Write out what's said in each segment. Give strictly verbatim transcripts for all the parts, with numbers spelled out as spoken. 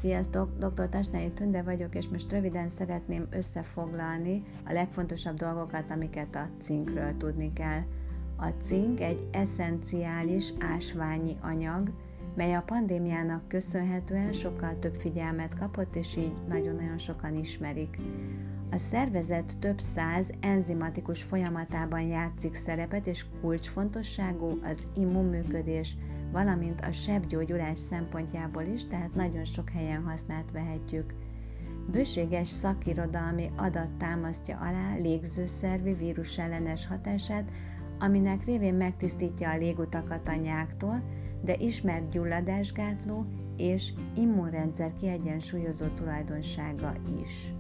Sziasztok! doktor Tasnai Tünde vagyok, és most röviden szeretném összefoglalni a legfontosabb dolgokat, amiket a cinkről tudni kell. A cink egy esszenciális ásványi anyag, mely a pandémiának köszönhetően sokkal több figyelmet kapott, és így nagyon-nagyon sokan ismerik. A szervezet több száz enzimatikus folyamatában játszik szerepet, és kulcsfontosságú az immunműködés, valamint a sebgyógyulás szempontjából is, tehát nagyon sok helyen használt vehetjük. Bőséges szakirodalmi adat támasztja alá légzőszervi vírusellenes hatását, aminek révén megtisztítja a légutakat a nyáktól, de ismert gyulladásgátló és immunrendszer kiegyensúlyozó tulajdonsága is.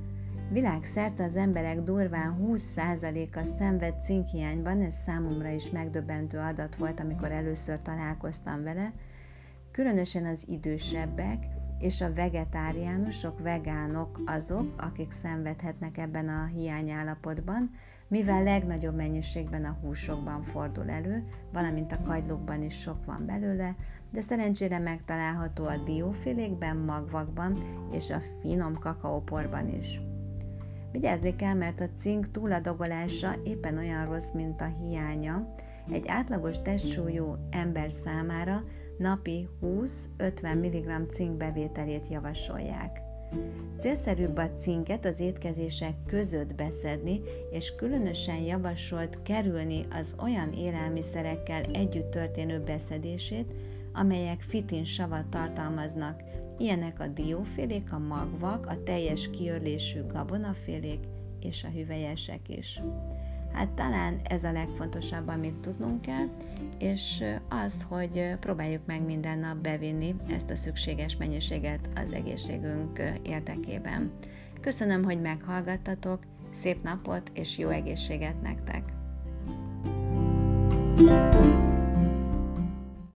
Világszerte az emberek durván húsz százaléka szenved cinkhiányban, ez számomra is megdöbbentő adat volt, amikor először találkoztam vele, különösen az idősebbek és a vegetáriánusok, vegánok azok, akik szenvedhetnek ebben a hiányállapotban, mivel legnagyobb mennyiségben a húsokban fordul elő, valamint a kagylókban is sok van belőle, de szerencsére megtalálható a diófélékben, magvakban és a finom kakaóporban is. Vigyázni kell, mert a cink túladagolása éppen olyan rossz, mint a hiánya. Egy átlagos testsúlyú ember számára napi húsz-ötven milligramm cink bevételét javasolják. Célszerűbb a cinket az étkezések között beszedni, és különösen javasolt kerülni az olyan élelmiszerekkel együtt történő beszedését, amelyek fitinsavat tartalmaznak. Ilyenek a diófélék, a magvak, a teljes kiörlésű gabonafélék és a hüvelyesek is. Hát talán ez a legfontosabb, amit tudnunk kell, és az, hogy próbáljuk meg minden nap bevinni ezt a szükséges mennyiséget az egészségünk érdekében. Köszönöm, hogy meghallgattatok, szép napot és jó egészséget nektek!